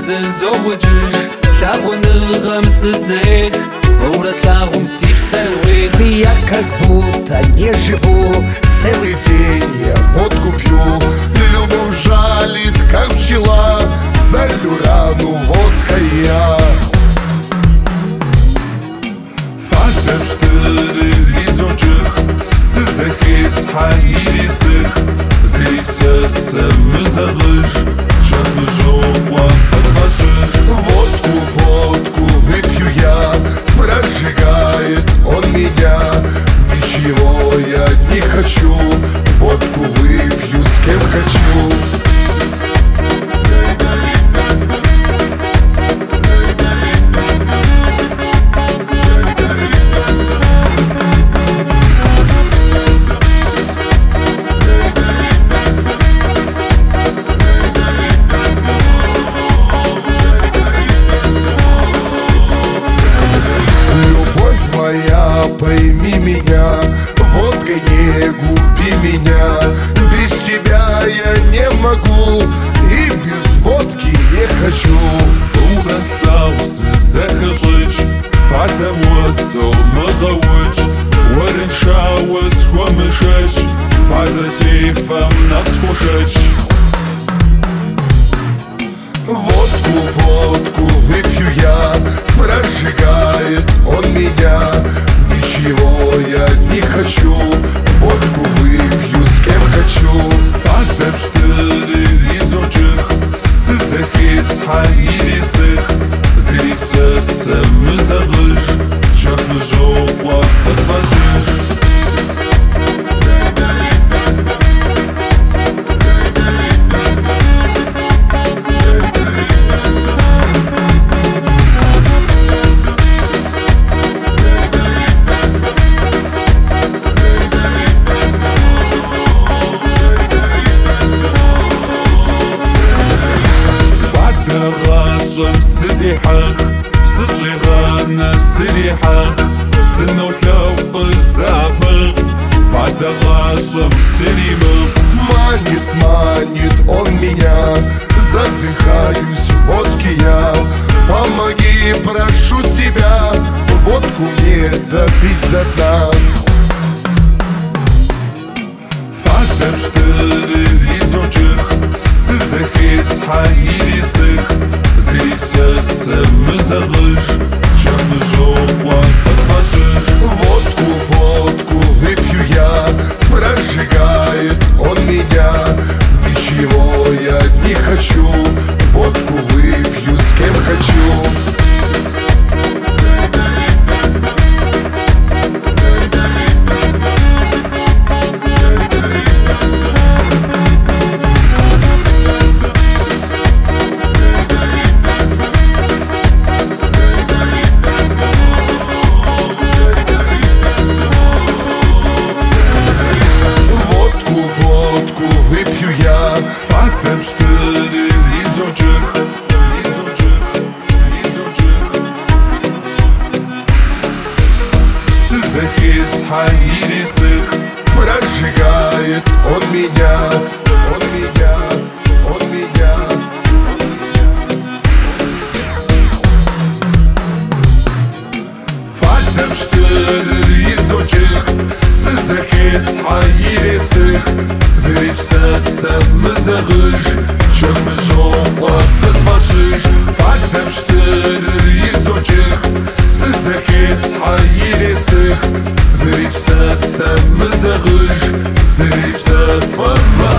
зызоуджыр Лавуныгам сызых Урасагум сипсарвых. Я как будто не живу, целый день я водку пью. Любовь жалит, как пчела, залью рану водкой я. Фатемштыры ризочых, сызых из хайрисых, зрисясы мызагыш, жатвы жопа посвашишь. Водку выпью я, прожигает он меня. Ничего я не хочу, водку выпью с кем хочу. Пойми меня, водкой не губи меня. Без тебя я не могу и без водки не хочу. Урасался захажич, фатамуасо мыгауч, уареншауас хомышач, фатасейфам надскушач. Водку выпью я, прожигает он меня. Ничего я не хочу, водку выпью с кем хочу. Фатемштыры ризочых, сызых из хайрисых, зрисясы мызагыш, жатвы жопа посвашишь. سديحك سجيغانا سريحك سنوثوق الزابق فعد غاشم سليمك. Манит он меня, задыхаюсь в водке я. Помоги, прошу тебя, водку мне допить до дна. Фатемштыры ризочых, сызых из хайрисых, зрисясы мызагыш, жатвы жопа посвашишь. Водку выпью я, прожигает он меня. Ничего я не хочу, водку выпью с кем хочу. Выпью я, Фатемштыры ризочых, сызых из хайрисых, прожигает он меня. Фатемштыры ризочых, сызых из хайрисых, зрисясы мызагыш, жатвы жопа посвашишь. Фатемштыры ризочых, сызых из хайрисых, зрисясы мызагыш, зрисясы